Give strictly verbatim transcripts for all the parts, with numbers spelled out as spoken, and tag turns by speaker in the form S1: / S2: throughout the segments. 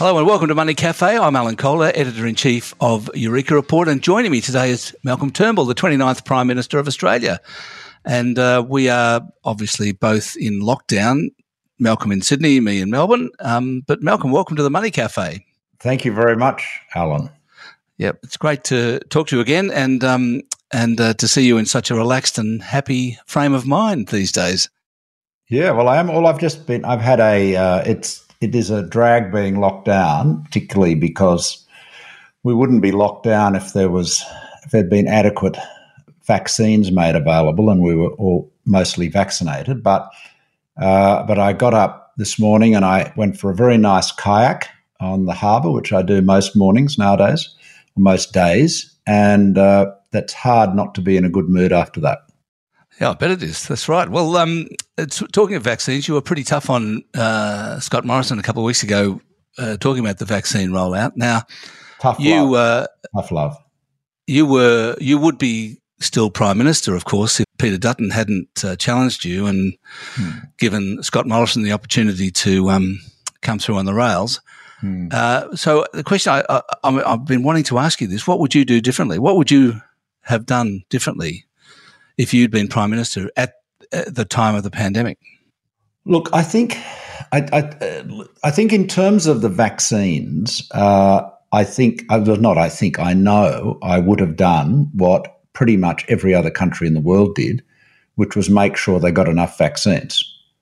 S1: Hello and welcome to Money Cafe. I'm Alan Kohler, Editor-in-Chief of Eureka Report, and joining me today is Malcolm Turnbull, the twenty-ninth Prime Minister of Australia. And uh, we are obviously both in lockdown, Malcolm in Sydney, me in Melbourne. Um, but Malcolm, welcome to the Money Cafe.
S2: Thank you very much, Alan.
S1: Yep, it's great to talk to you again and um, and uh, to see you in such a relaxed and happy frame of mind these days.
S2: Yeah, well, I am. All I've just been, I've had a, uh, it's, it is a drag being locked down, particularly because we wouldn't be locked down if there was, if there'd been adequate vaccines made available and we were all mostly vaccinated. But, uh, but I got up this morning and I went for a very nice kayak on the harbour, which I do most mornings nowadays, or most days. And uh, that's hard not to be in a good mood after that.
S1: Yeah, I bet it is. That's right. Well, um, it's, talking of vaccines, you were pretty tough on uh, Scott Morrison a couple of weeks ago uh, talking about the vaccine rollout. Now,
S2: tough
S1: you,
S2: love.
S1: Uh,
S2: tough love.
S1: You were, you would be still Prime Minister, of course, if Peter Dutton hadn't uh, challenged you and hmm. given Scott Morrison the opportunity to um, come through on the rails. Hmm. Uh, so the question I, I, I've been wanting to ask you this: what would you do differently? What would you have done differently if you'd been Prime Minister at, at the time of the pandemic?
S2: Look, I think, I, I, I think in terms of the vaccines, uh, I think, uh, not I think, I know I would have done what pretty much every other country in the world did, which was make sure they got enough vaccines.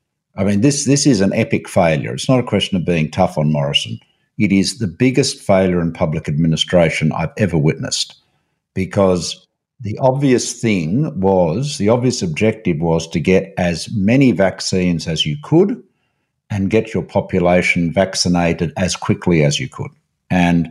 S2: I mean, this this is an epic failure. It's not a question of being tough on Morrison. It is the biggest failure in public administration I've ever witnessed, because the obvious thing was, the obvious objective was to get as many vaccines as you could and get your population vaccinated as quickly as you could. And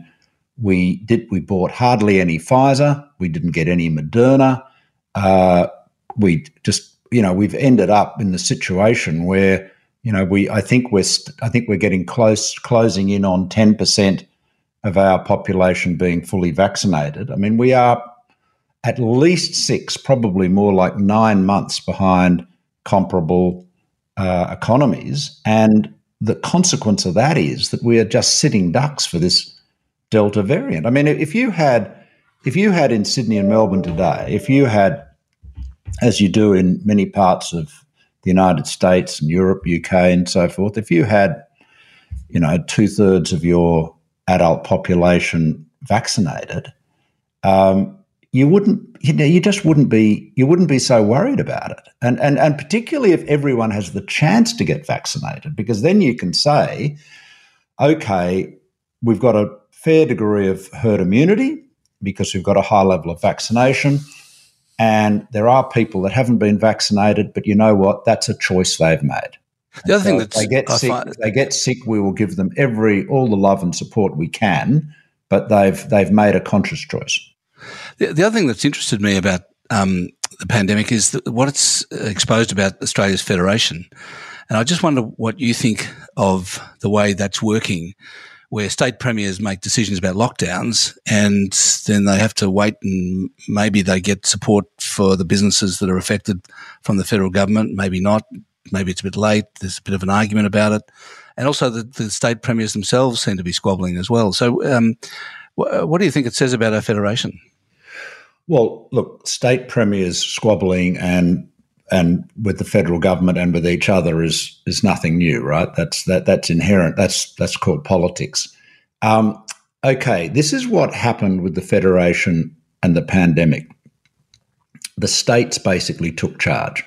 S2: we did. We bought hardly any Pfizer. We didn't get any Moderna. Uh, we just, you know, we've ended up in the situation where, you know, we. I think we're. St- I think we're getting close, closing in on ten percent of our population being fully vaccinated. I mean, we are at least six, probably more like nine months behind comparable uh, economies. And the consequence of that is that we are just sitting ducks for this Delta variant. I mean, if you had, if you had in Sydney and Melbourne today, if you had, as you do in many parts of the United States and Europe, U K and so forth, if you had, you know, two thirds of your adult population vaccinated, um, you wouldn't, you know, you just wouldn't be, you wouldn't be so worried about it. And, and, and particularly if everyone has the chance to get vaccinated, because then you can say, okay, we've got a fair degree of herd immunity because we've got a high level of vaccination, and there are people that haven't been vaccinated, but you know what? That's a choice they've made.
S1: The other
S2: so
S1: thing that's,
S2: they get
S1: I
S2: sick,
S1: find-
S2: if they get sick, we will give them every, all the love and support we can, but they've, they've made a conscious choice.
S1: The, the other thing that's interested me about um, the pandemic is that what it's exposed about Australia's federation. And I just wonder what you think of the way that's working, where state premiers make decisions about lockdowns and then they have to wait and maybe they get support for the businesses that are affected from the federal government, maybe not, maybe it's a bit late, there's a bit of an argument about it. And also the, the state premiers themselves seem to be squabbling as well. So um, wh- what do you think it says about our federation?
S2: Well, look, state premiers squabbling and and with the federal government and with each other is is nothing new, right? That's that that's inherent. That's that's called politics. Um, okay, this is what happened with the federation and the pandemic. The states basically took charge.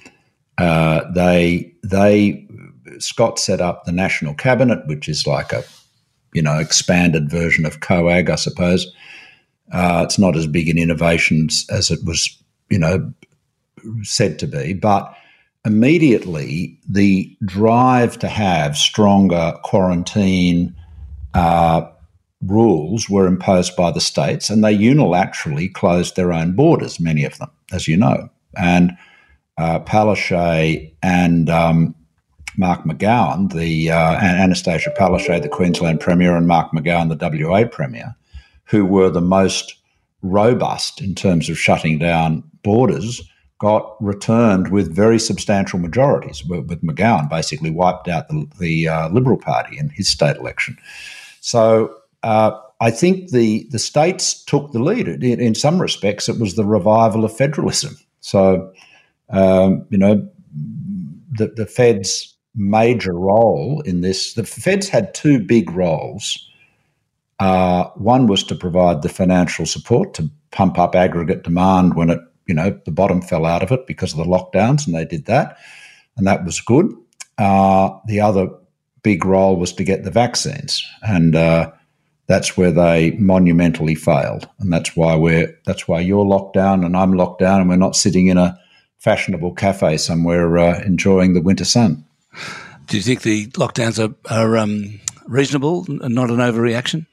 S2: Uh, they they Scott set up the National Cabinet, which is like a you know expanded version of COAG, I suppose. Uh, it's not as big an innovation as it was, you know, said to be, but immediately the drive to have stronger quarantine uh, rules were imposed by the states, and they unilaterally closed their own borders, many of them, as you know. And uh, Palaszczuk and um, Mark McGowan, the uh, Anastasia Palaszczuk, the Queensland Premier, and Mark McGowan, the W A Premier, who were the most robust in terms of shutting down borders, got returned with very substantial majorities, with McGowan basically wiped out the, the uh, Liberal Party in his state election. So uh, I think the the states took the lead. In, in some respects, it was the revival of federalism. So um, you know, the the Fed's major role in this, the Feds had two big roles. Uh, one was to provide the financial support to pump up aggregate demand when it, you know, the bottom fell out of it because of the lockdowns, and they did that, and that was good. Uh, the other big role was to get the vaccines, and uh, that's where they monumentally failed, and that's why we're that's why you're locked down and I'm locked down, and we're not sitting in a fashionable cafe somewhere uh, enjoying the winter sun.
S1: Do you think the lockdowns are, are um, reasonable and not an overreaction?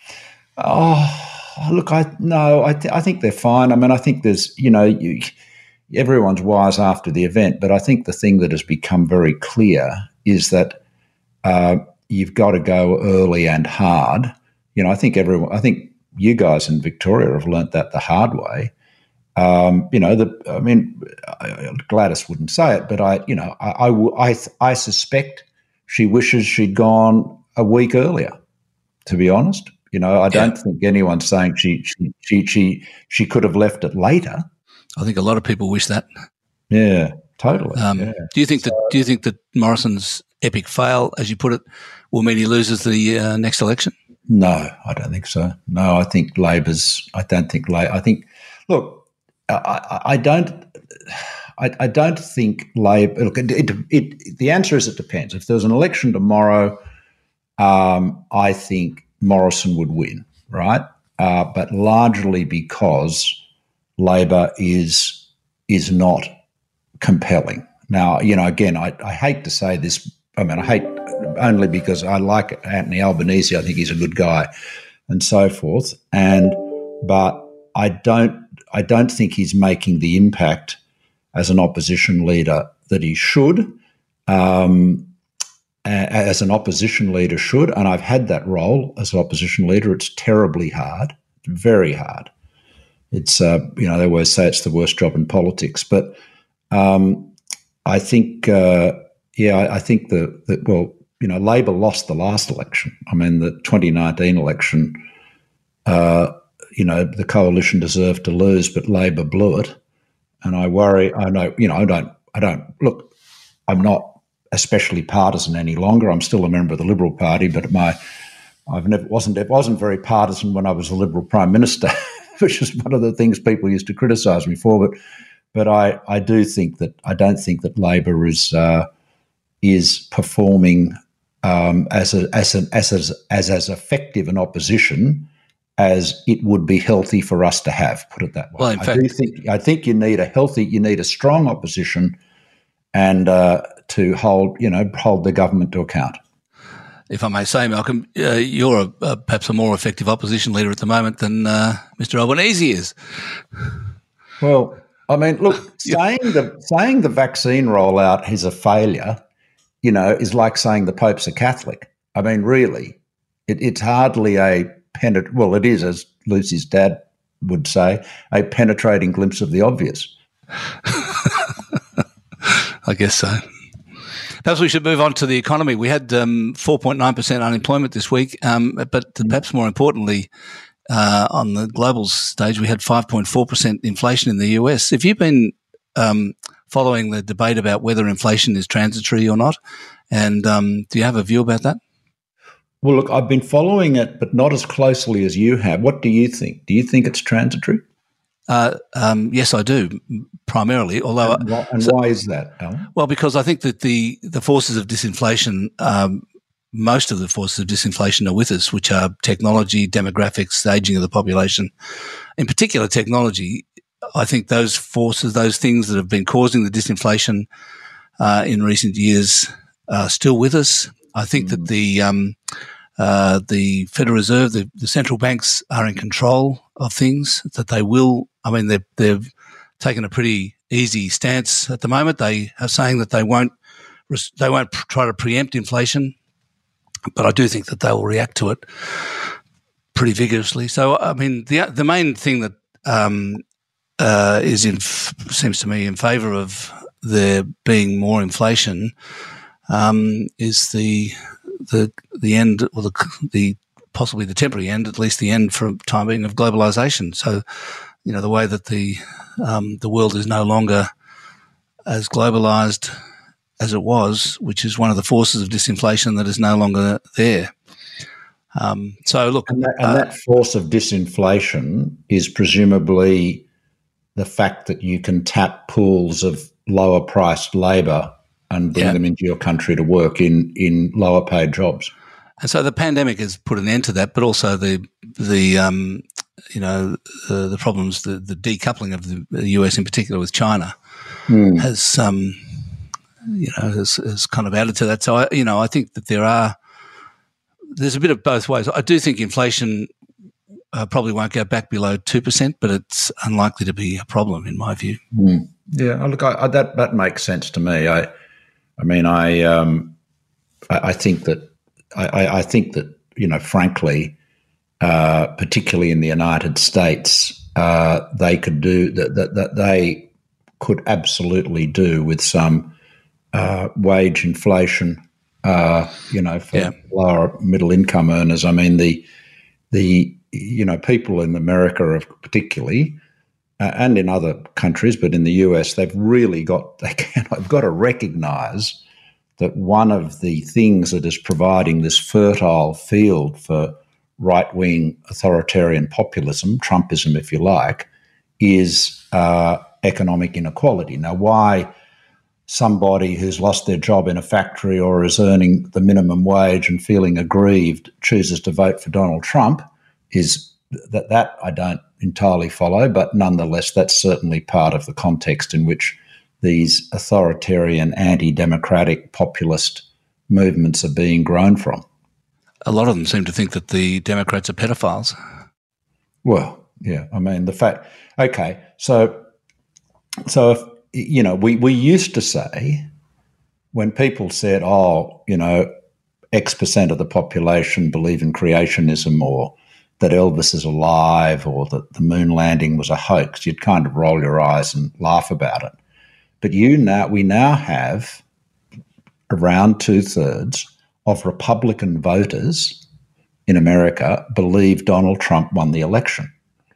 S2: Oh, look, I no, I, th- I think they're fine. I mean, I think there's, you know, you, everyone's wise after the event, but I think the thing that has become very clear is that uh, you've got to go early and hard. You know, I think everyone, I think you guys in Victoria have learnt that the hard way. Um, you know, the, I mean, Gladys wouldn't say it, but I, you know, I, I, I, I suspect she wishes she'd gone a week earlier, to be honest. You know, I don't yeah. think anyone's saying she, she she she she could have left it later.
S1: I think a lot of people wish that.
S2: Yeah, totally. Um, yeah.
S1: Do you think so, that? Do you think that Morrison's epic fail, as you put it, will mean he loses the uh, next election?
S2: No, I don't think so. No, I think Labor's. I don't think Labor. I think. Look, I, I don't. I, I don't think Labor. Look, it, it, it, the answer is it depends. If there was an election tomorrow, um, I think Morrison would win, right? Uh, but largely because Labor is is not compelling. Now, you know, again, I, I hate to say this. I mean, I hate only because I like Anthony Albanese. I think he's a good guy, and so forth. And but I don't. I don't think he's making the impact as an opposition leader that he should. Um, as an opposition leader should, and I've had that role as an opposition leader. It's terribly hard, very hard. It's, uh, you know, they always say it's the worst job in politics, but um, I think, uh, yeah, I, I think that, that, well, you know, Labor lost the last election. I mean, the twenty nineteen election, uh, you know, the coalition deserved to lose, but Labor blew it. And I worry, I know, you know, I don't, I don't, look, I'm not especially partisan any longer. I'm still a member of the Liberal Party, but my I've never wasn't it wasn't very partisan when I was a Liberal Prime Minister, which is one of the things people used to criticise me for. But but I, I do think that I don't think that Labor is uh, is performing um, as a, as an as as as as effective an opposition as it would be healthy for us to have. Put it that way.
S1: Well, in
S2: I
S1: fact,
S2: do think I think you need a healthy, you need a strong opposition, and uh, to hold, you know, hold the government to account.
S1: If I may say, Malcolm, uh, you're a, a, perhaps a more effective opposition leader at the moment than uh, Mister Albanese is.
S2: Well, I mean, look, saying the saying the vaccine rollout is a failure, you know, is like saying the Pope's a Catholic. I mean, really, it, it's hardly a penetr. Well, it is, as Lucy's dad would say, a penetrating glimpse of the obvious.
S1: I guess so. Perhaps we should move on to the economy. We had um, four point nine percent unemployment this week, um, but perhaps more importantly, uh, on the global stage, we had five point four percent inflation in the U S. Have you been um, following the debate about whether inflation is transitory or not? And um, do you have a view about that?
S2: Well, look, I've been following it, but not as closely as you have. What do you think? Do you think it's transitory?
S1: Uh, um, yes, I do, primarily. Although,
S2: and why, and
S1: so,
S2: why is that, Alan?
S1: Well, because I think that the, the forces of disinflation, um, most of the forces of disinflation are with us, which are technology, demographics, the ageing of the population. In particular, technology. I think those forces, those things that have been causing the disinflation uh, in recent years, are still with us. I think mm. that the um, uh, the Federal Reserve, the, the central banks, are in control of things. That they will. I mean, they've, they've taken a pretty easy stance at the moment. They are saying that they won't they won't try to preempt inflation, but I do think that they will react to it pretty vigorously. So, I mean, the the main thing that um, uh, is in seems to me in favour of there being more inflation um, is the the the end or the the possibly the temporary end, at least the end for a time being, of globalisation. So, you know, the way that the um, the world is no longer as globalised as it was, which is one of the forces of disinflation that is no longer there. Um, so, look,
S2: and, that, and
S1: uh,
S2: that force of disinflation is presumably the fact that you can tap pools of lower priced labour and bring
S1: yeah.
S2: them into your country to work in, in lower paid jobs.
S1: And so the pandemic has put an end to that, but also the the um, you know uh, the problems, the, the decoupling of the U S in particular with China mm. has um, you know has, has kind of added to that. So I, you know I think that there are there's a bit of both ways. I do think inflation uh, probably won't go back below two percent, but it's unlikely to be a problem in my view.
S2: Mm. Yeah, look, I, I, that that makes sense to me. I I mean, I um, I, I think that. I, I think that, you know, frankly, uh, particularly in the United States, uh, they could do that, that, that they could absolutely do with some uh, wage inflation, uh, you know, for yeah. lower middle income earners. I mean, the, the you know, people in America have particularly, uh, and in other countries, but in the U S, they've really got, they can, I've got to recognise that one of the things that is providing this fertile field for right-wing authoritarian populism, Trumpism if you like, is uh, economic inequality. Now, why somebody who's lost their job in a factory or is earning the minimum wage and feeling aggrieved chooses to vote for Donald Trump is that, that I don't entirely follow, but nonetheless that's certainly part of the context in which these authoritarian, anti-democratic, populist movements are being grown from.
S1: A lot of them seem to think that the Democrats are pedophiles.
S2: Well, yeah, I mean, the fact, okay, so, so if, you know, we, we used to say when people said, oh, you know, X percent of the population believe in creationism or that Elvis is alive or that the moon landing was a hoax, you'd kind of roll your eyes and laugh about it. But you now we now have around two-thirds of Republican voters in America believe Donald Trump won the election.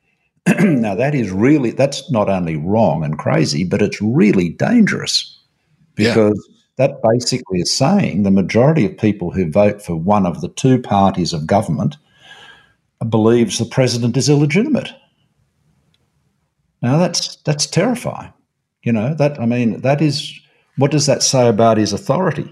S2: Now, that is really, that's not only wrong and crazy, but it's really dangerous because yeah. that basically is saying the majority of people who vote for one of the two parties of government believes the president is illegitimate. Now, that's that's terrifying. You know, that, I mean, that is, what does that say about his authority?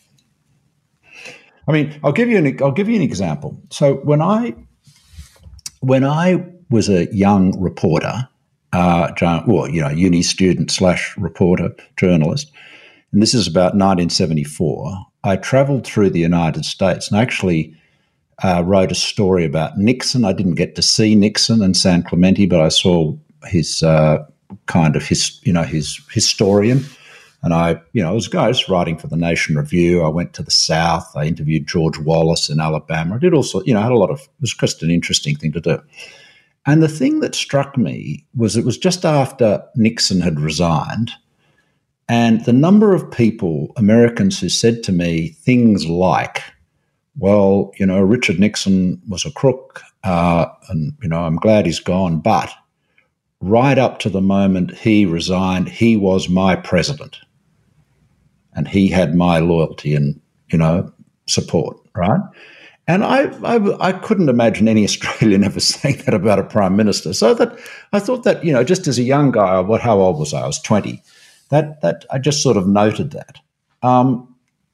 S2: I mean, I'll give you an, I'll give you an example. So when I, when I was a young reporter, uh, well, you know, uni student slash reporter, journalist, and this is about nineteen seventy-four, I travelled through the United States and actually uh, wrote a story about Nixon. I didn't get to see Nixon and San Clemente, but I saw his, uh, kind of his, you know, his historian. And I, you know, I was, I was writing for the Nation Review. I went to the South. I interviewed George Wallace in Alabama. I did also, you know, I had a lot of, it was just an interesting thing to do. And the thing that struck me was it was just after Nixon had resigned. And the number of people, Americans, who said to me things like, well, you know, Richard Nixon was a crook uh, and, you know, I'm glad he's gone, but right up to the moment he resigned, he was my president and he had my loyalty and, you know, support, right? And I, I, I couldn't imagine any Australian ever saying that about a prime minister. So that I thought that, you know, just as a young guy, what, how old was I? I was twenty. That that I just sort of noted that. Um,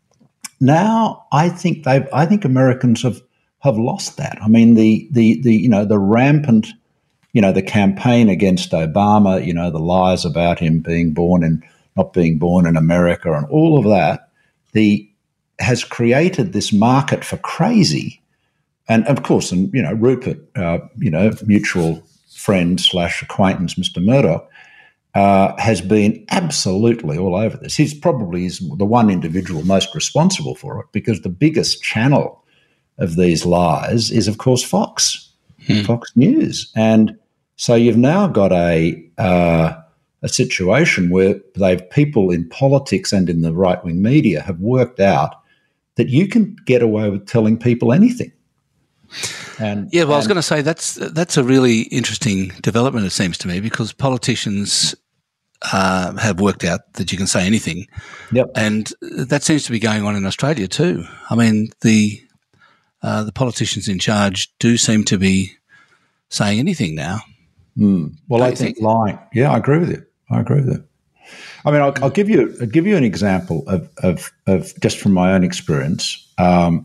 S2: now I think they, I think Americans have have lost that. I mean, the the the you know the rampant. You know, the campaign against Obama, you know, the lies about him being born in, not being born in America and all of that, the has created this market for crazy. And of course, and, you know, Rupert, uh, you know, mutual friend slash acquaintance, Mister Murdoch, uh, has been absolutely all over this. He's probably is the one individual most responsible for it because the biggest channel of these lies is, of course, Fox, hmm. Fox News. And so you've now got a uh, a situation where they've people in politics and in the right-wing media have worked out that you can get away with telling people anything. And
S1: yeah, well, I was
S2: and,
S1: going to say that's that's a really interesting development, it seems to me, because politicians uh, have worked out that you can say anything.
S2: Yep.
S1: And that seems to be going on in Australia too. I mean, the uh, the politicians in charge do seem to be saying anything now.
S2: Mm. Well,
S1: Don't
S2: I
S1: you
S2: think,
S1: think?
S2: lying. Yeah, I agree with you. I agree with you. I mean, I'll, I'll give you I'll give you an example of of, of just from my own experience. Um,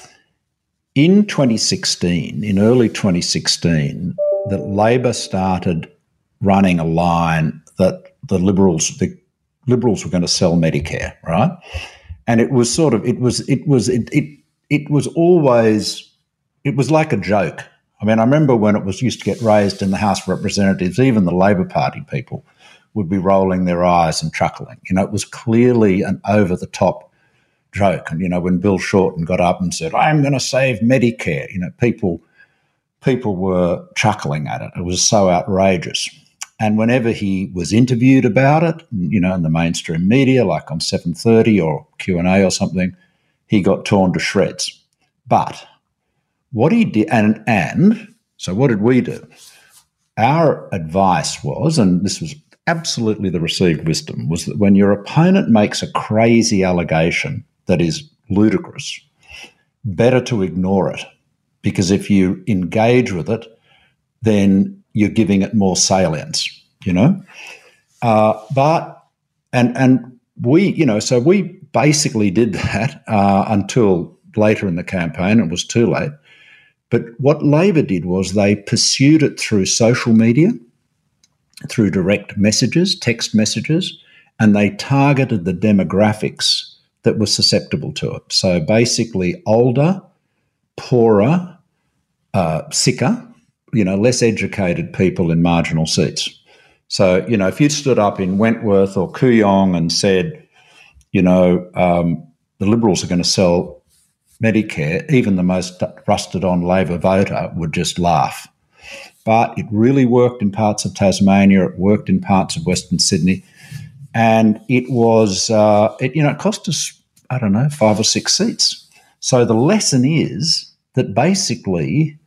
S2: in twenty sixteen, in early twenty sixteen, that Labor started running a line that the Liberals the Liberals were going to sell Medicare, right? And it was sort of it was it was it it it was always it was like a joke. I mean, I remember when it was used to get raised in the House of Representatives, even the Labor Party people would be rolling their eyes and chuckling. You know, it was clearly an over-the-top joke. And, you know, when Bill Shorten got up and said, I'm going to save Medicare, you know, people people were chuckling at it. It was so outrageous. And whenever he was interviewed about it, you know, in the mainstream media, like on seven thirty or Q and A or something, he got torn to shreds. But what he did, and, and so what did we do? Our advice was, and this was absolutely the received wisdom, was that when your opponent makes a crazy allegation that is ludicrous, better to ignore it. Because if you engage with it, then you're giving it more salience, you know? Uh, but, and and we, you know, so we basically did that uh, until later in the campaign. It was too late. But what Labor did was they pursued it through social media, through direct messages, text messages, and they targeted the demographics that were susceptible to it. So basically older, poorer, uh, sicker, you know, less educated people in marginal seats. So, you know, if you stood up in Wentworth or Kooyong and said, you know, um, the Liberals are going to sell Medicare, even the most rusted-on Labor voter would just laugh. But it really worked in parts of Tasmania. It worked in parts of Western Sydney, and it was, uh, it, you know, it cost us, I don't know, five or six seats. So the lesson is that basically,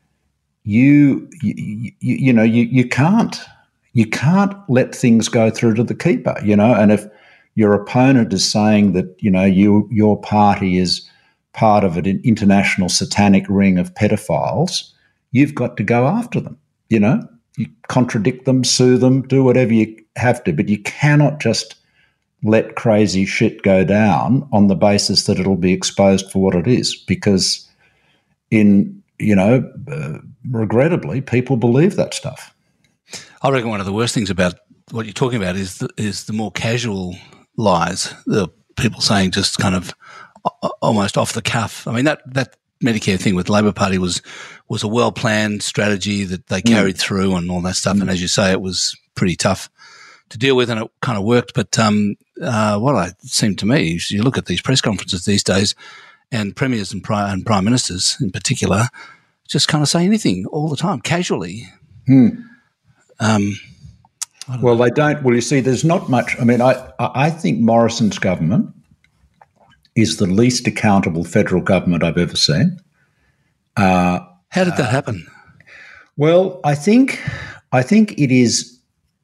S2: you, you, you, you know, you you can't you can't let things go through to the keeper, you know. And if your opponent is saying that, you know, you your party is part of an international satanic ring of pedophiles, you've got to go after them. You know, you contradict them, sue them, do whatever you have to, but you cannot just let crazy shit go down on the basis that it'll be exposed for what it is, because in, you know, uh, regrettably, people believe that stuff.
S1: I reckon one of the worst things about what you're talking about is the, is the more casual lies, the people saying just kind of almost off the cuff. I mean, that, that Medicare thing with the Labor Party was was a well-planned strategy that they carried mm. through and all that stuff. Mm. And as you say, it was pretty tough to deal with, and it kind of worked. But um, uh, what it seemed to me, you look at these press conferences these days, and premiers and prime, and prime ministers in particular just kind of say anything all the time, casually.
S2: Mm.
S1: Um,
S2: well, know. they don't. Well, you see, there's not much. I mean, I I think Morrison's government is the least accountable federal government I've ever seen. Uh,
S1: How did that uh, happen?
S2: Well, I think I think it is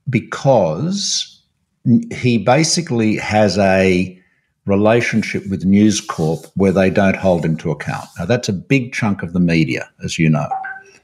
S2: because he basically has a relationship with News Corp where they don't hold him to account. Now, that's a big chunk of the media, as you know.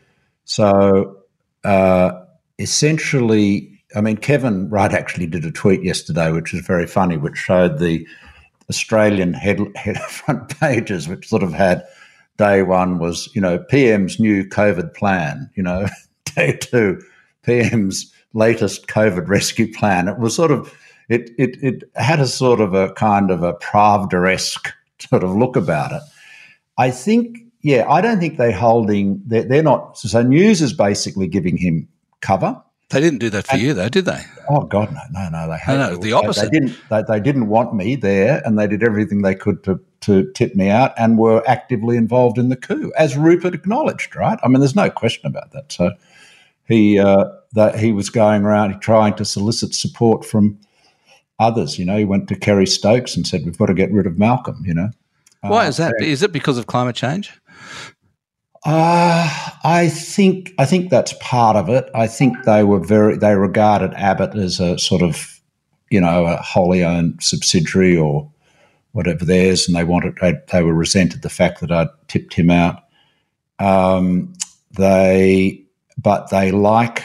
S2: So uh, essentially, I mean, Kevin Rudd actually did a tweet yesterday, which was very funny, which showed the Australian head, head front pages, which sort of had day one was, you know, P M's new COVID plan, you know, day two, P M's latest COVID rescue plan. It was sort of, it it it had a sort of a kind of a Pravda-esque sort of look about it. I think, yeah, I don't think they're holding, they're, they're not, so News is basically giving him cover.
S1: They didn't do that for and, you, though, did they?
S2: Oh God, no, no, no. They
S1: no, no, the opposite.
S2: They, they didn't. They, they didn't want me there, and they did everything they could to to tip me out, and were actively involved in the coup, as Rupert acknowledged. Right? I mean, there's no question about that. So he uh, that he was going around trying to solicit support from others. You know, he went to Kerry Stokes and said, "We've got to get rid of Malcolm." You know,
S1: why uh, is that? Is it because of climate change?
S2: Uh, I think I think that's part of it. I think they were very they regarded Abbott as a sort of, you know, a wholly owned subsidiary or whatever theirs, and they wanted they, they were resented the fact that I'd tipped him out. Um, they but they like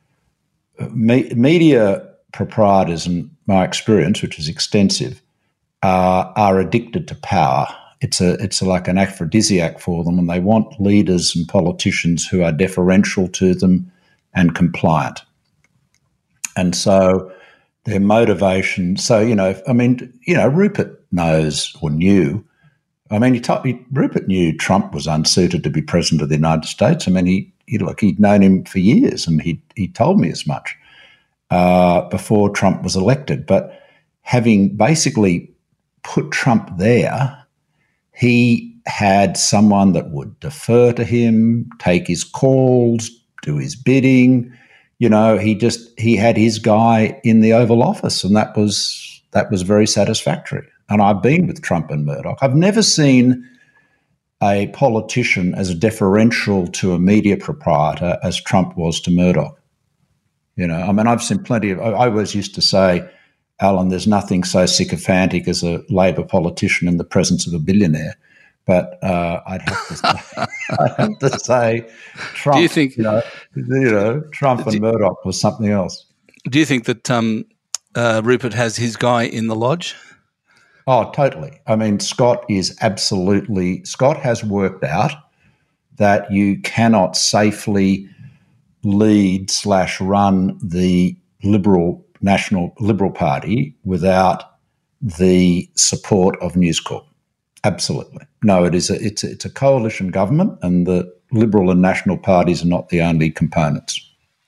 S2: me, media proprietors, in my experience, which is extensive, uh, are addicted to power. It's a it's a, like an aphrodisiac for them, and they want leaders and politicians who are deferential to them and compliant. And so their motivation. So you know, I mean, you know, Rupert knows or knew. I mean, he, told, he Rupert knew Trump was unsuited to be president of the United States. I mean, he, he like he'd known him for years, and he he told me as much uh, before Trump was elected. But having basically put Trump there, he had someone that would defer to him, take his calls, do his bidding. You know, he just he had his guy in the Oval Office, and that was that was very satisfactory. And I've been with Trump and Murdoch. I've never seen a politician as deferential to a media proprietor as Trump was to Murdoch. You know, I mean, I've seen plenty of. I always used to say, Alan, there's nothing so sycophantic as a Labor politician in the presence of a billionaire. But uh, I'd have to say, I'd have to say Trump.
S1: Do you think
S2: you know, you know Trump and Murdoch was something else?
S1: Do you think that um, uh, Rupert has his guy in the lodge?
S2: Oh, totally. I mean, Scott is absolutely. Scott has worked out that you cannot safely lead slash run the Liberal National Liberal Party without the support of News Corp. Absolutely. No, it is a, it's, a, it's a coalition government, and the Liberal and National parties are not the only components.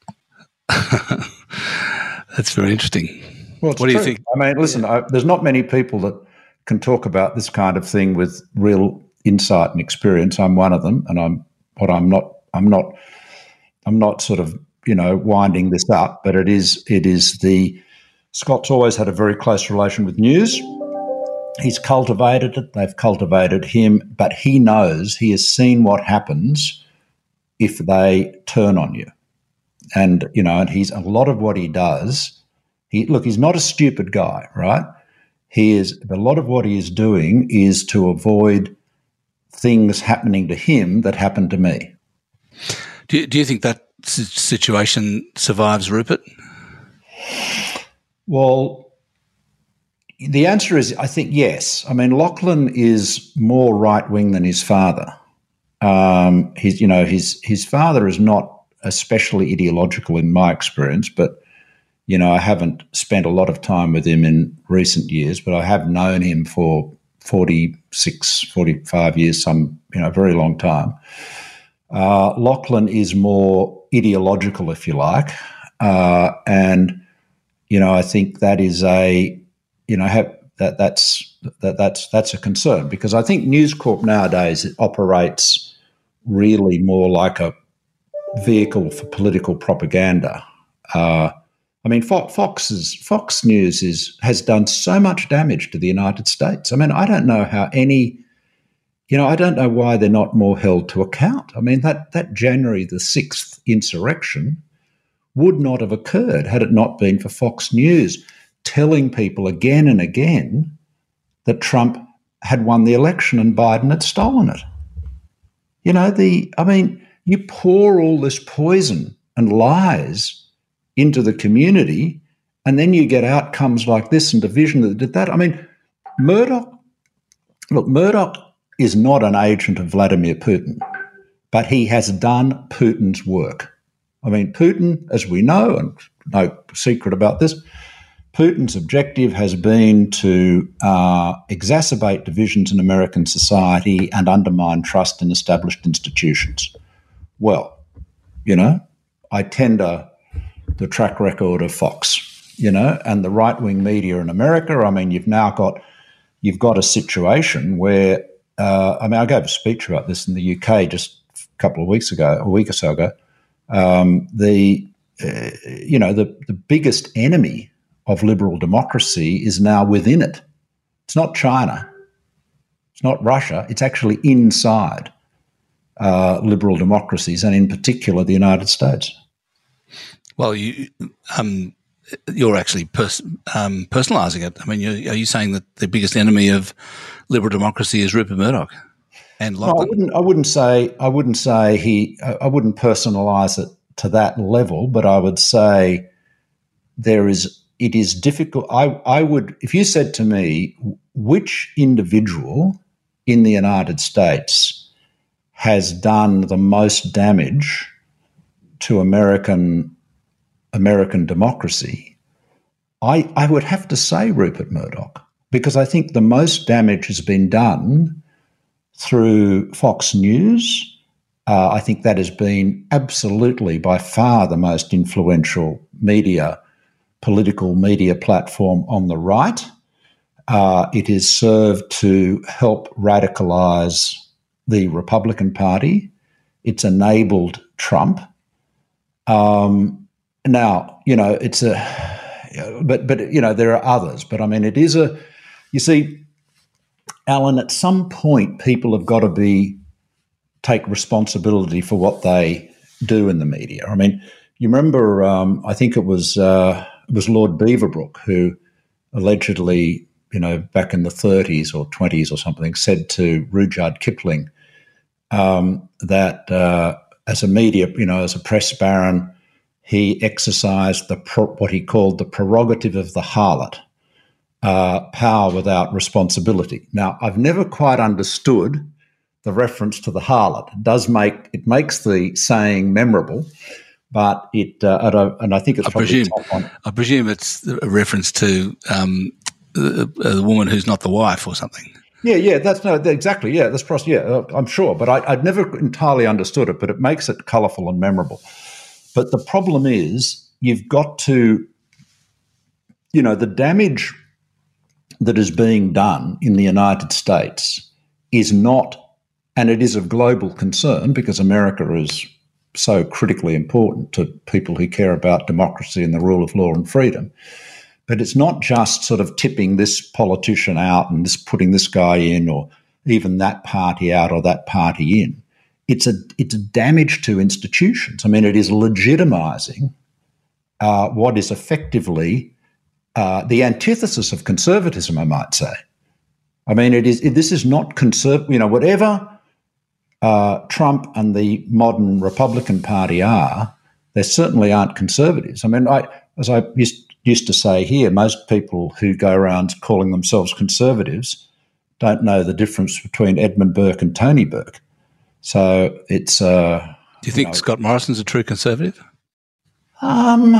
S1: That's very interesting.
S2: Well,
S1: what
S2: true.
S1: do you think?
S2: I mean, listen, I, there's not many people that can talk about this kind of thing with real insight and experience. I'm one of them, and I'm what I'm not. I'm not. I'm not sort of you know winding this up, but it is. It is the Scott's always had a very close relation with news. He's cultivated it. They've cultivated him, but he knows, he has seen what happens if they turn on you. And, you know, and he's a lot of what he does. He look, he's not a stupid guy, right? He is, a lot of what he is doing is to avoid things happening to him that happened to me.
S1: Do you, do you think that situation survives Rupert?
S2: Well, the answer is, I think, yes. I mean, Lachlan is more right-wing than his father. Um, his, you know, his his father is not especially ideological in my experience, but, you know, I haven't spent a lot of time with him in recent years, but I have known him for forty-six, forty-five years, some, you know, very long time. Uh, Lachlan is more ideological, if you like, uh, and, you know, I think that is a You know, have, that that's that that's that's a concern, because I think News Corp nowadays operates really more like a vehicle for political propaganda. Uh, I mean, Fox, Fox's Fox News is has done so much damage to the United States. I mean, I don't know how any, you know, I don't know why they're not more held to account. I mean, that that January the sixth insurrection would not have occurred had it not been for Fox News telling people again and again that Trump had won the election and Biden had stolen it. You know, the I mean, you pour all this poison and lies into the community, and then you get outcomes like this and division that did that. I mean, Murdoch, look, Murdoch is not an agent of Vladimir Putin, but he has done Putin's work. I mean, Putin, as we know, and no secret about this, Putin's objective has been to uh, exacerbate divisions in American society and undermine trust in established institutions. Well, you know, I tender the track record of Fox, you know, and the right-wing media in America. I mean, you've now got you've got a situation where, uh, I mean, I gave a speech about this in the U K just a couple of weeks ago, a week or so ago. Um, the, uh, you know, the, the biggest enemy of liberal democracy is now within it. It's not China. It's not Russia. It's actually inside. uh, liberal democracies, and in particular the United States.
S1: Well, you, um, you're actually pers- um, personalising it. I mean, you're, are you saying that the biggest enemy of liberal democracy is Rupert Murdoch and Lachlan?
S2: No, I wouldn't. I wouldn't say. I wouldn't say he. I wouldn't personalise it to that level, but I would say there is. It is difficult. I, I would, if you said to me, which individual in the United States has done the most damage to American American democracy, I, I would have to say Rupert Murdoch, because I think the most damage has been done through Fox News. Uh, I think that has been absolutely by far the most influential media political media platform on the right. Uh, it has served to help radicalise the Republican Party. It's enabled Trump. Um, now, you know, it's a, but, but, you know, there are others. But I mean, it is a, you see, Alan, at some point, people have got to be, take responsibility for what they do in the media. I mean, you remember, um, I think it was, uh, it was Lord Beaverbrook who allegedly, you know, back in the thirties or twenties or something, said to Rudyard Kipling um, that uh, as a media, you know, as a press baron, he exercised the pro- what he called the prerogative of the harlot, uh, power without responsibility. Now, I've never quite understood the reference to the harlot. It does make it makes the saying memorable. But it, uh, and, I, and I think it's
S1: I
S2: probably
S1: presume,
S2: top on.
S1: I presume it's a reference to um, a, a woman who's not the wife or something.
S2: Yeah, yeah, that's no, exactly. Yeah, that's probably, yeah, I'm sure. But I, I'd never entirely understood it, but it makes it colourful and memorable. But the problem is you've got to, you know, the damage that is being done in the United States is not, and it is of global concern because America is so critically important to people who care about democracy and the rule of law and freedom. But it's not just sort of tipping this politician out and this putting this guy in or even that party out or that party in. It's a it's a damage to institutions. I mean, it is legitimising uh, what is effectively uh, the antithesis of conservatism, I might say. I mean, it is it, this is not conserv. You know, whatever Uh, Trump and the modern Republican Party are, they certainly aren't conservatives. I mean, I, as I used, used to say here, most people who go around calling themselves conservatives don't know the difference between Edmund Burke and Tony Burke. So it's... Uh,
S1: Do you think
S2: you know,
S1: Scott Morrison's a true conservative?
S2: Um,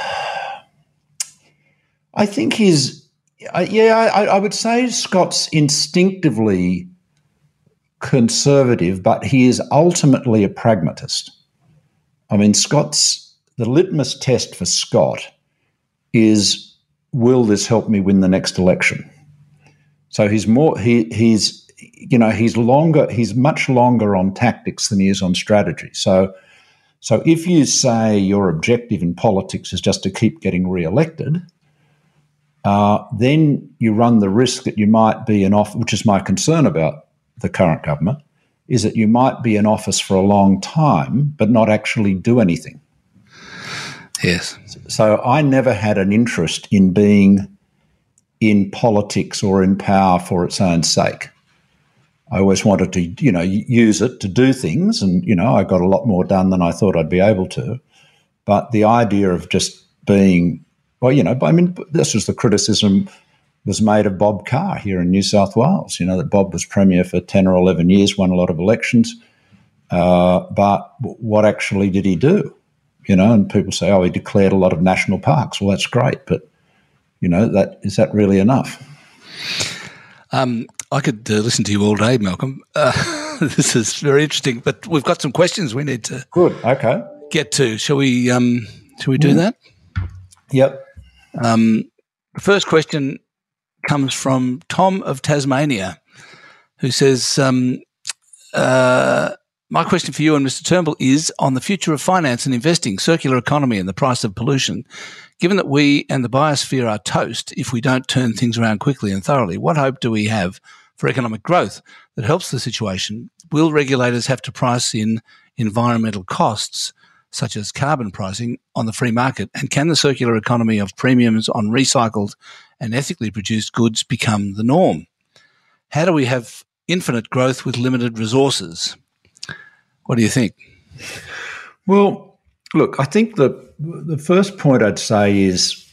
S2: I think he's... I, yeah, I, I would say Scott's instinctively conservative, but he is ultimately a pragmatist. I mean, Scott's, the litmus test for Scott is, will this help me win the next election? So he's more, he, he's, you know, he's longer, he's much longer on tactics than he is on strategy. So, so if you say your objective in politics is just to keep getting re-elected, uh, then you run the risk that you might be in office, which is my concern about the current government, is that you might be in office for a long time but not actually do anything.
S1: Yes.
S2: So I never had an interest in being in politics or in power for its own sake. I always wanted to, you know, use it to do things, and, you know, I got a lot more done than I thought I'd be able to. But the idea of just being, well, you know, I mean, this was the criticism was made of Bob Carr here in New South Wales, you know, that Bob was Premier for ten or eleven years, won a lot of elections. Uh, but what actually did he do? You know, and people say, oh, he declared a lot of national parks. Well, that's great. But, you know, that is that really enough?
S1: Um, I could uh, listen to you all day, Malcolm. Uh, this is very interesting. But we've got some questions we need to
S2: Good. Okay.
S1: get to. Shall we, um, shall we do mm. that?
S2: Yep.
S1: Um, the first question comes from Tom of Tasmania, who says, um, uh, my question for you and Mister Turnbull is on the future of finance and investing, circular economy and the price of pollution. Given that we and the biosphere are toast if we don't turn things around quickly and thoroughly, what hope do we have for economic growth that helps the situation, will regulators have to price in environmental costs, such as carbon pricing, on the free market? And can the circular economy of premiums on recycled and ethically produced goods become the norm? How do we have infinite growth with limited resources? What do you think?
S2: Well, look, I think the the first point I'd say is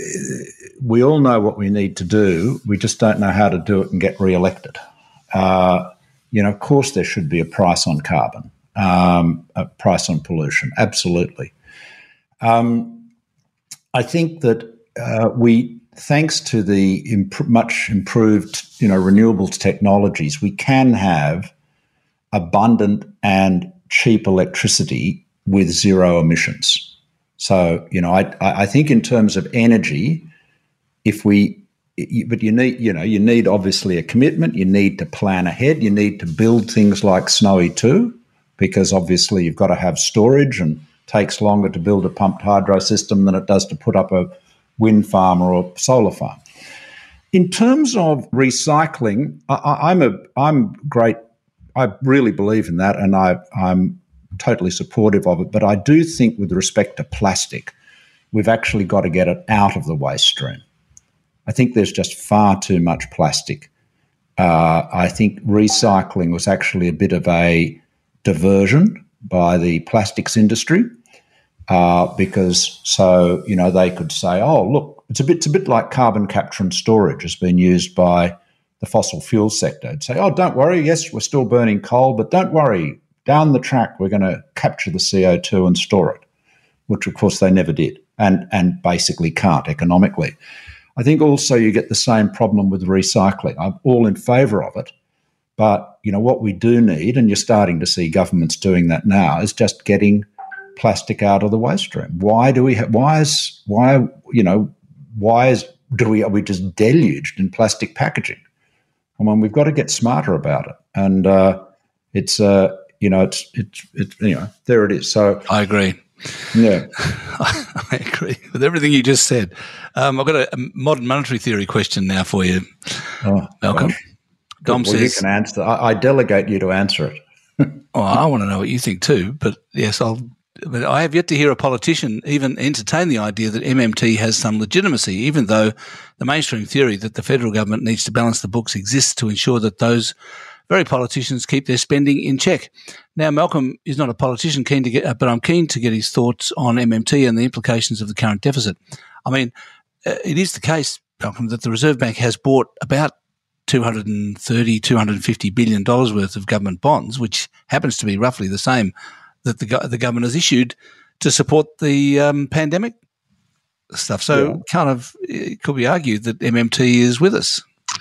S2: we all know what we need to do. We just don't know how to do it and get re-elected. Uh, you know, of course, there should be a price on carbon, um, a price on pollution. Absolutely. Um, I think that uh, we, thanks to the imp- much improved, you know, renewables technologies, we can have abundant and cheap electricity with zero emissions. So, you know, I, I think in terms of energy, if we, but you need, you know, you need obviously a commitment. You need to plan ahead. You need to build things like Snowy two, because obviously you've got to have storage, and it takes longer to build a pumped hydro system than it does to put up a wind farm or a solar farm. In terms of recycling, I, I'm a, I'm great. I really believe in that, and I, I'm totally supportive of it. But I do think with respect to plastic, we've actually got to get it out of the waste stream. I think there's just far too much plastic. Uh, I think recycling was actually a bit of a diversion by the plastics industry uh, because so, you know, they could say, oh, look, it's a bit, it's a bit like carbon capture and storage has been used by the fossil fuel sector. It'd say, oh, don't worry, yes, we're still burning coal, but don't worry, down the track we're going to capture the C O two and store it, which of course they never did and, and basically can't economically. I think also you get the same problem with recycling. I'm all in favour of it, but you know what we do need, and you're starting to see governments doing that now, is just getting plastic out of the waste stream. Why do we? Ha- why is why you know why is do we are we just deluged in plastic packaging? I mean, we've got to get smarter about it, and uh, it's uh, you know it's it's it's you know there it is. So
S1: I agree.
S2: Yeah,
S1: I agree with everything you just said. Um, I've got a, a modern monetary theory question now for you, oh, Malcolm.
S2: Gosh.
S1: Dom
S2: well,
S1: says,
S2: you can answer. I, I delegate you to answer it.
S1: "Oh, I want to know what you think too." But yes, I'll. But I have yet to hear a politician even entertain the idea that M M T has some legitimacy, even though the mainstream theory that the federal government needs to balance the books exists to ensure that those very politicians keep their spending in check. Now, Malcolm is not a politician, keen to get, but I'm keen to get his thoughts on M M T and the implications of the current deficit. I mean, it is the case, Malcolm, that the Reserve Bank has bought about two hundred thirty, two hundred fifty billion dollars worth of government bonds, which happens to be roughly the same that the, the government has issued to support the um, pandemic stuff. So, yeah. kind of, it could be argued that M M T is with us.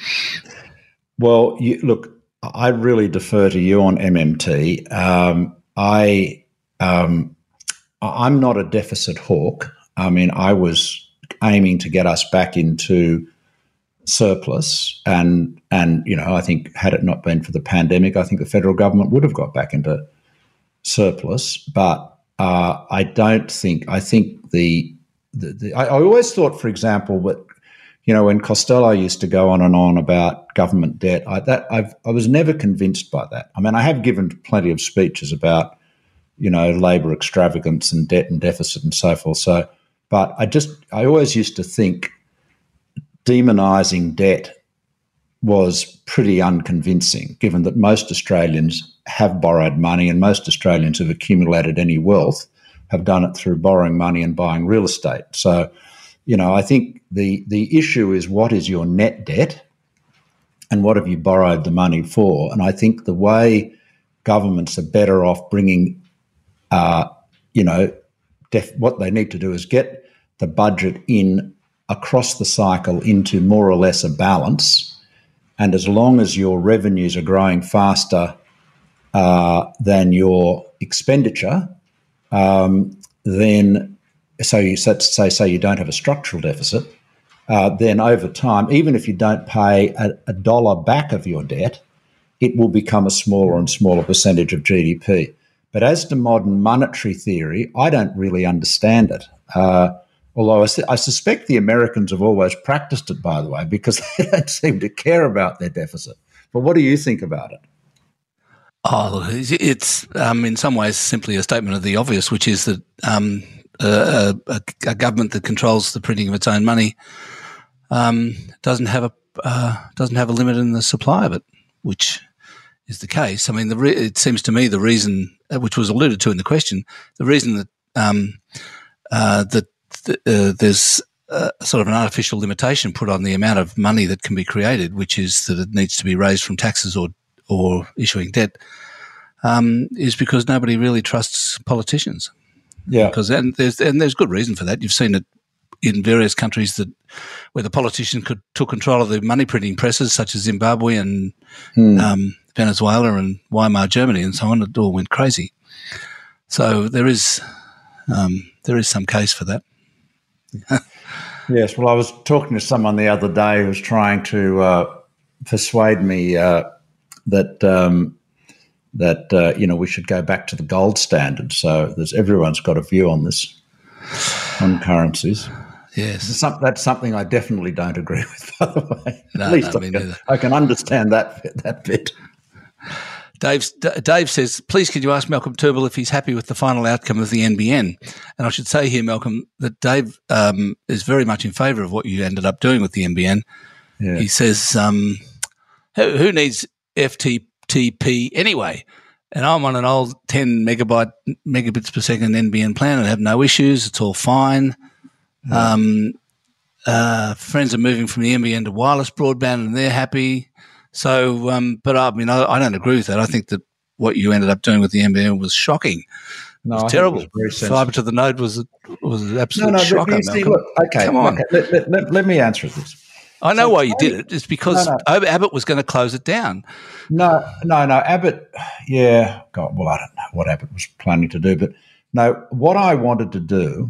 S2: Well, you, look, I really defer to you on M M T. Um, I, um, I'm not a deficit hawk. I mean, I was aiming to get us back into surplus, and and you know, I think had it not been for the pandemic, I think the federal government would have got back into surplus. But uh, I don't think. I think the, the, the I, I always thought, for example, that. You know, when Costello used to go on and on about government debt, I, that I've, I was never convinced by that. I mean, I have given plenty of speeches about, you know, Labor extravagance and debt and deficit and so forth. So, but I just, I always used to think demonising debt was pretty unconvincing, given that most Australians have borrowed money and most Australians who've accumulated any wealth have done it through borrowing money and buying real estate. So, you know, I think the the issue is what is your net debt and what have you borrowed the money for? And I think the way governments are better off bringing, uh, you know, def- what they need to do is get the budget in across the cycle into more or less a balance. And as long as your revenues are growing faster uh, than your expenditure, um, then So you say, say you don't have a structural deficit, uh, then over time, even if you don't pay a, a dollar back of your debt, it will become a smaller and smaller percentage of G D P. But as to modern monetary theory, I don't really understand it. Uh, although I, I suspect the Americans have always practiced it, by the way, because they don't seem to care about their deficit. But what do you think about it?
S1: Oh, it's um, in some ways simply a statement of the obvious, which is that um, a, a, a government that controls the printing of its own money um, doesn't have a uh, doesn't have a limit in the supply of it, which is the case. I mean, the re- it seems to me the reason, which was alluded to in the question, the reason that um, uh, that th- uh, there's uh, sort of an artificial limitation put on the amount of money that can be created, which is that it needs to be raised from taxes or or issuing debt, um, is because nobody really trusts politicians.
S2: Yeah,
S1: because and there's and there's good reason for that. You've seen it in various countries that where the politicians could took control of the money printing presses, such as Zimbabwe and hmm. um, Venezuela and Weimar Germany and so on. It all went crazy. So there is um, there is some case for that.
S2: Yes. Well, I was talking to someone the other day who was trying to uh, persuade me uh, that um, that uh, you know we should go back to the gold standard. So there's everyone's got a view on this, on currencies.
S1: Yes,
S2: Some, that's something I definitely don't agree with. By the way,
S1: no,
S2: at least
S1: no,
S2: I,
S1: me
S2: can,
S1: neither.
S2: I can understand that bit, that bit.
S1: Dave, Dave says, please could you ask Malcolm Turnbull if he's happy with the final outcome of the N B N? And I should say here, Malcolm, that Dave um, is very much in favour of what you ended up doing with the N B N. Yeah. He says, um, who, who needs F T P anyway? And I'm on an old ten megabyte megabits per second N B N plan and have no issues. It's all fine. Yeah. Um, uh, friends are moving from the N B N to wireless broadband and they're happy. So, um, but I mean, I, I don't agree with that. I think that what you ended up doing with the N B N was shocking.
S2: No,
S1: it was terrible. It was Fibre to the node was a, was an absolute
S2: no, no,
S1: shocker.
S2: See, look, okay,
S1: come on.
S2: Okay, let, let, let, let me answer this.
S1: I know so, why you did it. It's because no, no. Abbott was going to close it down.
S2: No, no, no. Abbott, yeah, God, well, I don't know what Abbott was planning to do, but no, what I wanted to do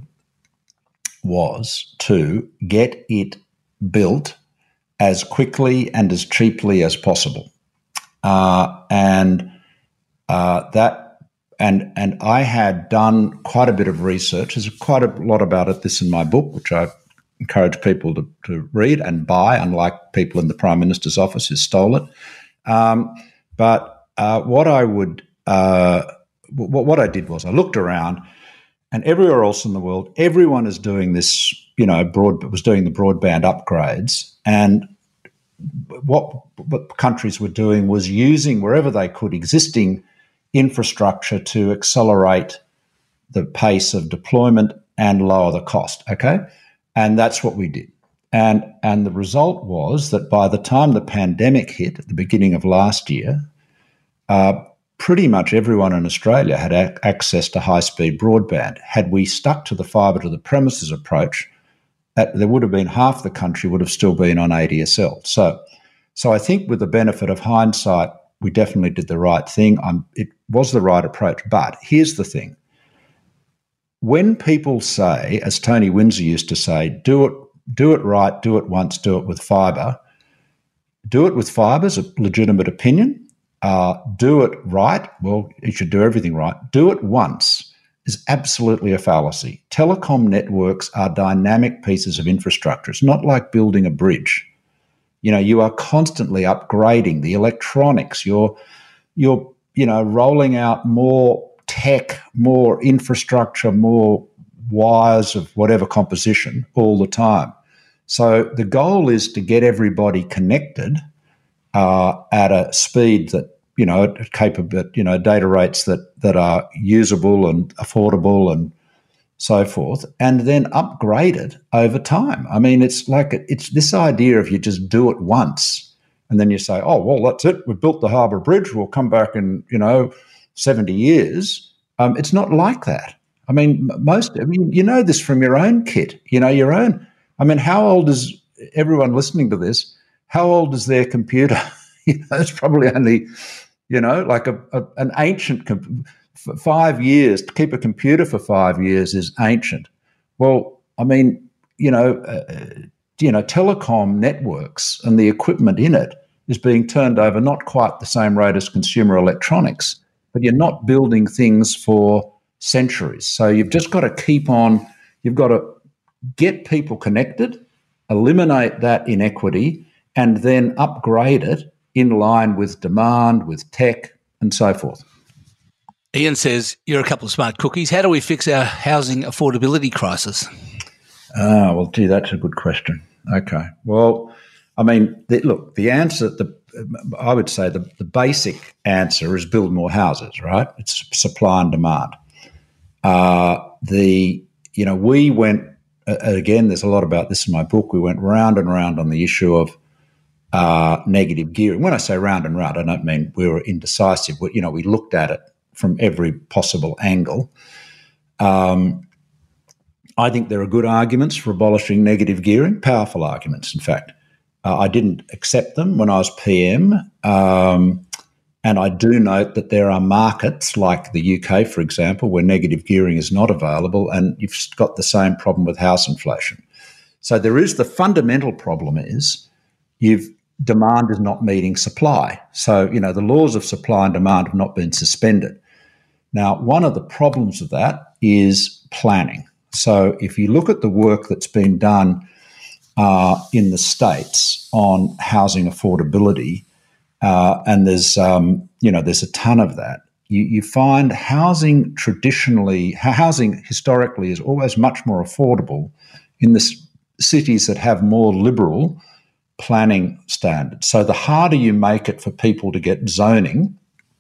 S2: was to get it built as quickly and as cheaply as possible, uh, and uh, that, and and I had done quite a bit of research. There's quite a lot about it. This in my book, which I encourage people to, to read and buy, unlike people in the Prime Minister's office who stole it. Um, but uh, what I would, uh, w- what I did was I looked around, and everywhere else in the world, everyone is doing this. You know, broad was doing the broadband upgrades, and what, what countries were doing was using wherever they could existing infrastructure to accelerate the pace of deployment and lower the cost. Okay. And that's what we did. And and the result was that by the time the pandemic hit at the beginning of last year, uh, pretty much everyone in Australia had a- access to high-speed broadband. Had we stuck to the fibre to the premises approach, that there would have been half the country would have still been on A D S L. So, so I think with the benefit of hindsight, we definitely did the right thing. Um, it was the right approach. But here's the thing. When people say, as Tony Windsor used to say, do it, do it right, do it once, do it with fibre, do it with fibre is a legitimate opinion. Uh, do it right, well, you should do everything right. Do it once is absolutely a fallacy. Telecom networks are dynamic pieces of infrastructure. It's not like building a bridge. You know, you are constantly upgrading the electronics. You're, you're, you know, rolling out more tech, more infrastructure, more wires of whatever composition all the time. So the goal is to get everybody connected uh, at a speed that, you know, capable, you know, data rates that that are usable and affordable and so forth, and then upgrade it over time. I mean, it's like it's this idea of you just do it once and then you say, oh, well, that's it. We've built the Harbour Bridge. We'll come back in, you know, seventy years. Um, it's not like that. I mean, most, I mean, you know this from your own kit, you know, your own. I mean, how old is everyone listening to this? How old is their computer? You know, it's probably only, you know, like a, a an ancient, com- f- five years, to keep a computer for five years is ancient. Well, I mean, you know, uh, you know, telecom networks and the equipment in it is being turned over not quite the same rate as consumer electronics, but you're not building things for centuries. So you've just got to keep on, you've got to get people connected, eliminate that inequity, and then upgrade it in line with demand, with tech, and so forth.
S1: Ian says, you're a couple of smart cookies. How do we fix our housing affordability crisis?
S2: Ah, well, gee, that's a good question. Okay. Well, I mean, the, look, the answer, the I would say the, the basic answer is build more houses, right? It's supply and demand. Uh, the, you know, we went, uh, again, there's a lot about this in my book, we went round and round on the issue of uh, negative gearing. When I say round and round, I don't mean we were indecisive. We, you know, we looked at it from every possible angle. Um, I think there are good arguments for abolishing negative gearing, powerful arguments, in fact. Uh, I didn't accept them when I was P M, um, and I do note that there are markets like the U K, for example, where negative gearing is not available, and you've got the same problem with house inflation. So there is the fundamental problem is you've demand is not meeting supply. So, you know, the laws of supply and demand have not been suspended. Now, one of the problems of that is planning. So if you look at the work that's been done Uh, in the States on housing affordability, uh, and there's um, you know there's a ton of that. You, you find housing traditionally, housing historically is always much more affordable in the s- cities that have more liberal planning standards. So the harder you make it for people to get zoning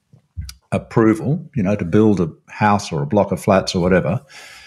S2: approval, you know, to build a house or a block of flats or whatever,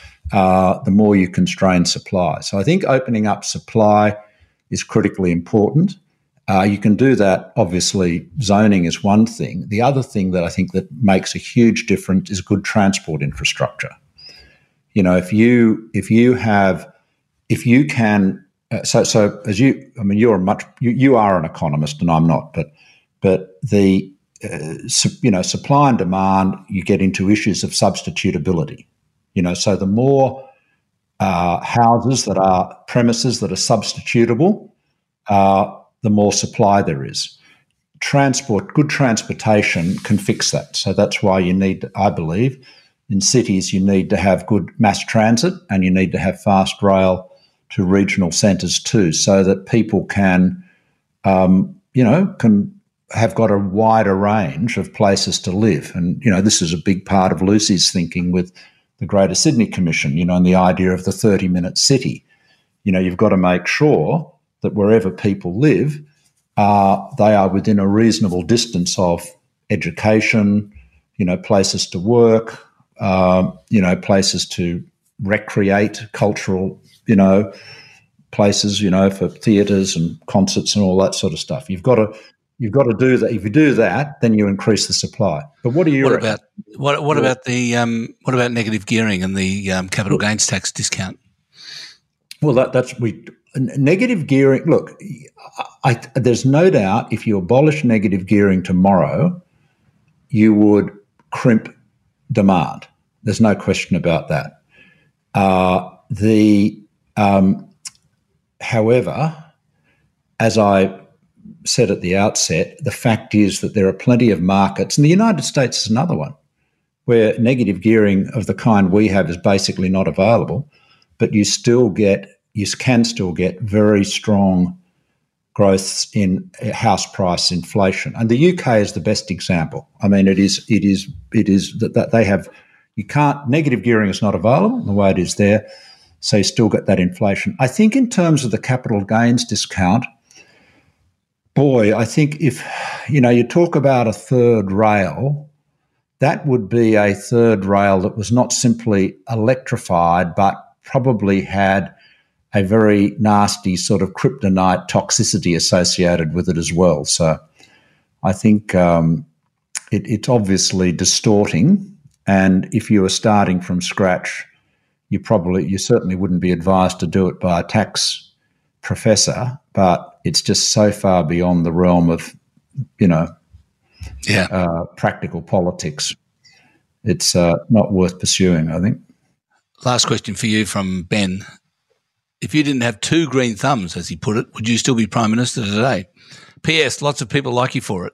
S2: Uh, the more you constrain supply. So I think opening up supply is critically important. Uh, you can do that, obviously, zoning is one thing. The other thing that I think that makes a huge difference is good transport infrastructure. You know, if you if you have, if you can, uh, so so as you, I mean, you're a much, you, you are an economist and I'm not, but but the, uh, su- you know, supply and demand, you get into issues of substitutability. You know, so the more uh, houses that are premises that are substitutable, uh, the more supply there is. Transport, good transportation can fix that. So that's why you need, I believe, in cities you need to have good mass transit and you need to have fast rail to regional centres too, so that people can, um, you know, can have got a wider range of places to live. And, you know, this is a big part of Lucy's thinking with the Greater Sydney Commission, you know, and the idea of the thirty-minute city. You know, you've got to make sure that wherever people live, uh, they are within a reasonable distance of education, you know, places to work, uh, you know, places to recreate, cultural, you know, places, you know, for theatres and concerts and all that sort of stuff. You've got to You've got to do that. If you do that, then you increase the supply. But what do you?
S1: What
S2: reckon?
S1: about what? What about the um, what about negative gearing and the um, capital gains tax discount?
S2: Well, that, that's we negative gearing. Look, I, I, there's no doubt if you abolish negative gearing tomorrow, you would crimp demand. There's no question about that. Uh, the um, however, as I said at the outset, the fact is that there are plenty of markets, and the United States is another one, where negative gearing of the kind we have is basically not available, but you still get, you can still get very strong growths in house price inflation. And the U K is the best example. I mean, it is, it is, it is that, that they have, you can't, negative gearing is not available the way it is there, so you still get that inflation. I think in terms of the capital gains discount, boy, I think if, you know, you talk about a third rail, that would be a third rail that was not simply electrified, but probably had a very nasty sort of kryptonite toxicity associated with it as well. So I think um, it, it's obviously distorting. And if you were starting from scratch, you probably, you certainly wouldn't be advised to do it by a tax professor, but it's just so far beyond the realm of, you know,
S1: yeah,
S2: uh, practical politics. It's uh, not worth pursuing, I think.
S1: Last question for you from Ben. If you didn't have two green thumbs, as he put it, would you still be Prime Minister today? P S. Lots of people like you for it.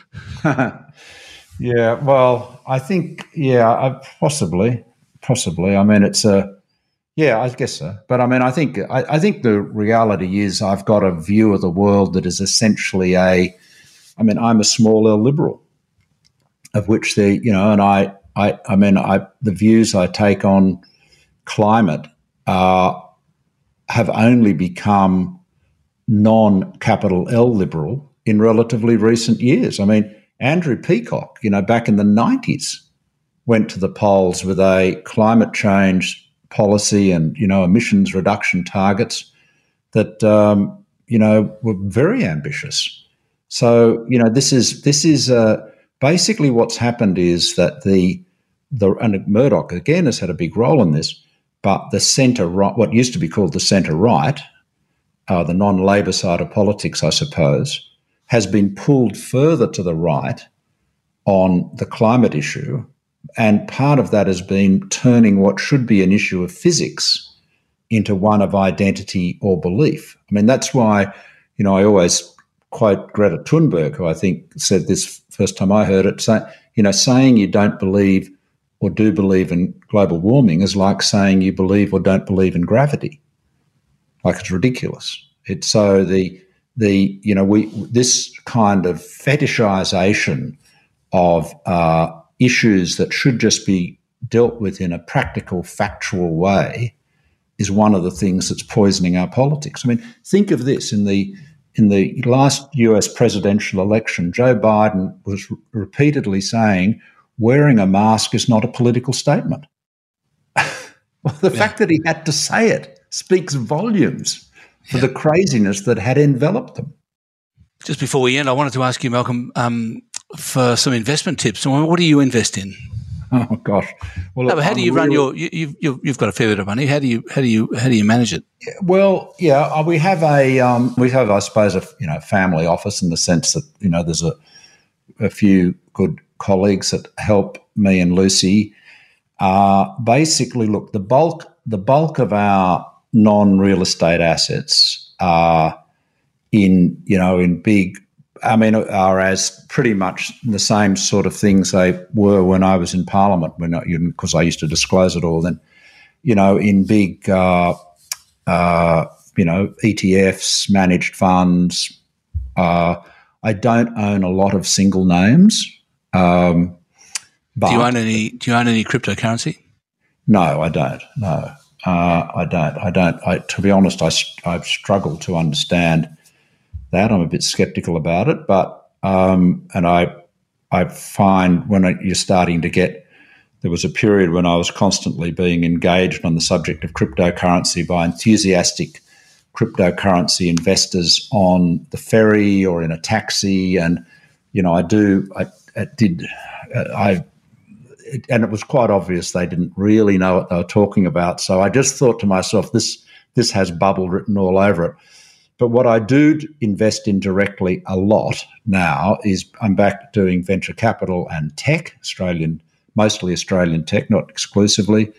S2: Yeah, well, I think, yeah, I, possibly, possibly. I mean, it's a, yeah, I guess so. But I mean, I think, I, I think the reality is I've got a view of the world that is essentially a, I mean, I'm a small L liberal, of which the, you know, and I, I, I mean, I, the views I take on climate uh, have only become non-capital L liberal in relatively recent years. I mean, Andrew Peacock, you know, back in the nineties, went to the polls with a climate change policy and, you know, emissions reduction targets that, um, you know, were very ambitious. So, you know, this is this is uh, basically what's happened is that the the and Murdoch again has had a big role in this, but the centre right, what used to be called the centre right, uh, the non-Labor side of politics, I suppose, has been pulled further to the right on the climate issue, and part of that has been turning what should be an issue of physics into one of identity or belief. I mean, that's why, you know, I always quote Greta Thunberg, who I think said this first time I heard it, say, you know, saying you don't believe or do believe in global warming is like saying you believe or don't believe in gravity. Like, it's ridiculous. It's so the the you know we this kind of fetishization of uh, issues that should just be dealt with in a practical, factual way is one of the things that's poisoning our politics. I mean, think of this. In the in the last U S presidential election, Joe Biden was r- repeatedly saying wearing a mask is not a political statement. Well, the yeah. fact that he had to say it speaks volumes for yeah. the craziness that had enveloped them.
S1: Just before we end, I wanted to ask you, Malcolm, um, for some investment tips. What do you invest in?
S2: Oh gosh! Well,
S1: no, but how do you run really, your? You, you've you've got a fair bit of money. How do you how do you how do you manage it?
S2: Well, yeah, we have a um, we have, I suppose, a you know family office in the sense that you know there's a a few good colleagues that help me and Lucy. Uh, basically, look, the bulk the bulk of our non-real estate assets are in you know in big. I mean, are as pretty much the same sort of things they were when I was in Parliament, when because I, I used to disclose it all then, you know, in big, uh, uh, you know, E T Fs, managed funds. Uh, I don't own a lot of single names. Um, but
S1: do you own any? Do you own any cryptocurrency?
S2: No, I don't. No, uh, I don't. I don't. I, to be honest, I, I've struggled to understand that. I'm a bit sceptical about it, but um, and I I find when I, you're starting to get, there was a period when I was constantly being engaged on the subject of cryptocurrency by enthusiastic cryptocurrency investors on the ferry or in a taxi, and you know I do I, I did I it, and it was quite obvious they didn't really know what they were talking about. So I just thought to myself, this this has bubble written all over it. But what I do invest in directly a lot now is I'm back doing venture capital and tech, Australian, mostly Australian tech, not exclusively.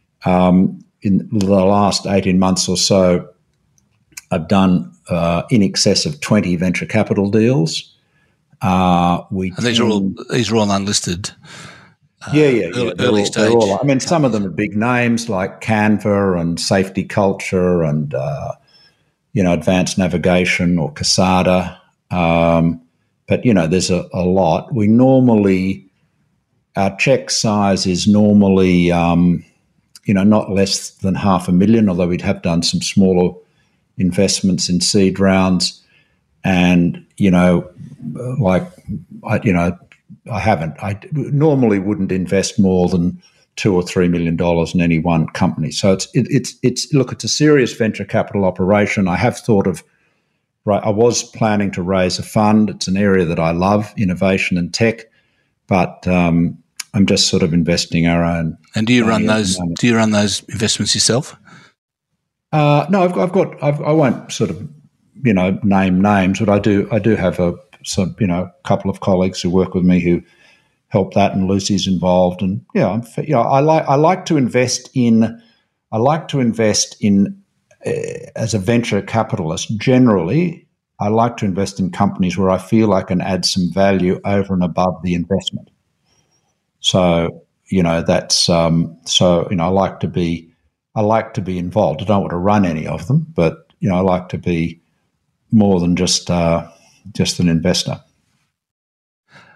S2: Um, in the last eighteen months or so, I've done uh, in excess of twenty venture capital deals. Uh, we
S1: and these are all these are all unlisted.
S2: Uh, yeah, yeah, yeah.
S1: Early,
S2: they're
S1: early
S2: all,
S1: stage.
S2: All, I mean, some of them are big names like Canva and Safety Culture and. Uh, you know, Advanced Navigation or Casada. Um, but, you know, there's a, a lot. We normally, our check size is normally, um, you know, not less than half a million, although we'd have done some smaller investments in seed rounds. And, you know, like, I, you know, I haven't, I normally wouldn't invest more than two or three million dollars in any one company. So it's it, it's it's look, it's a serious venture capital operation. I have thought of, right, I was planning to raise a fund. It's an area that I love, innovation and tech, but um, I'm just sort of investing our own.
S1: And do you run those? Do you run those investments yourself?
S2: Uh, no, I've, I've got. I've, I won't sort of, you know, name names, but I do. I do have a some, you know, couple of colleagues who work with me who help that, and Lucy's involved. And yeah, I'm, you know, I like I like to invest in. I like to invest in uh, as a venture capitalist. Generally, I like to invest in companies where I feel I can add some value over and above the investment. So you know that's um, so you know I like to be I like to be involved. I don't want to run any of them, but you know I like to be more than just uh, just an investor.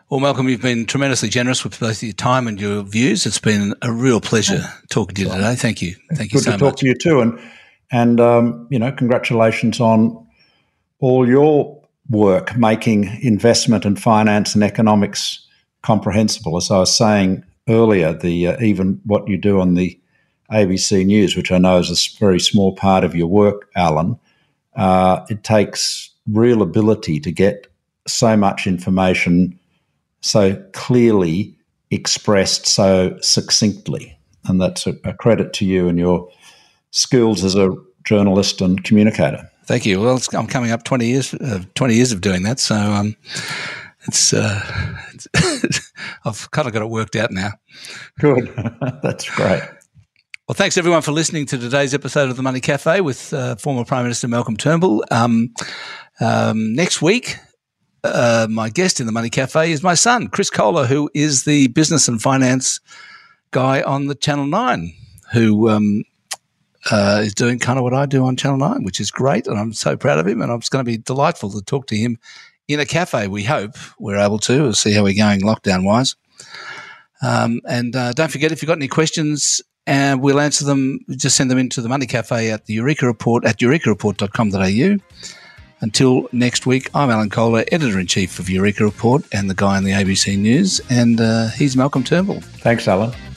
S1: Well, Malcolm, you've been tremendously generous with both your time and your views. It's been a real pleasure talking to you today. Thank you. Thank you so much.
S2: Good to talk to you too. And, and um, you know, congratulations on all your work making investment and finance and economics comprehensible. As I was saying earlier, the uh, even what you do on the A B C News, which I know is a very small part of your work, Alan, uh, it takes real ability to get so much information so clearly expressed so succinctly. And that's a, a credit to you and your skills as a journalist and communicator.
S1: Thank you. Well, it's, I'm coming up twenty years, uh, twenty years of doing that. So um, it's, uh, it's I've kind of got it worked out now.
S2: Good. That's great.
S1: Well, thanks everyone for listening to today's episode of The Money Cafe with uh, former Prime Minister Malcolm Turnbull. Um, um, next week, Uh, my guest in the Money Cafe is my son, Chris Kohler, who is the business and finance guy on the Channel nine, who um, uh, is doing kind of what I do on Channel nine, which is great, and I'm so proud of him, and it's going to be delightful to talk to him in a cafe. We hope we're able to. We'll see how we're going lockdown-wise. Um, and uh, don't forget, if you've got any questions, and we'll answer them, just send them into the Money Cafe at the Eureka Report at eureka report dot com dot a u. Until next week, I'm Alan Kohler, Editor-in-Chief of Eureka Report and the guy in the A B C News, and uh, he's Malcolm Turnbull.
S2: Thanks, Alan.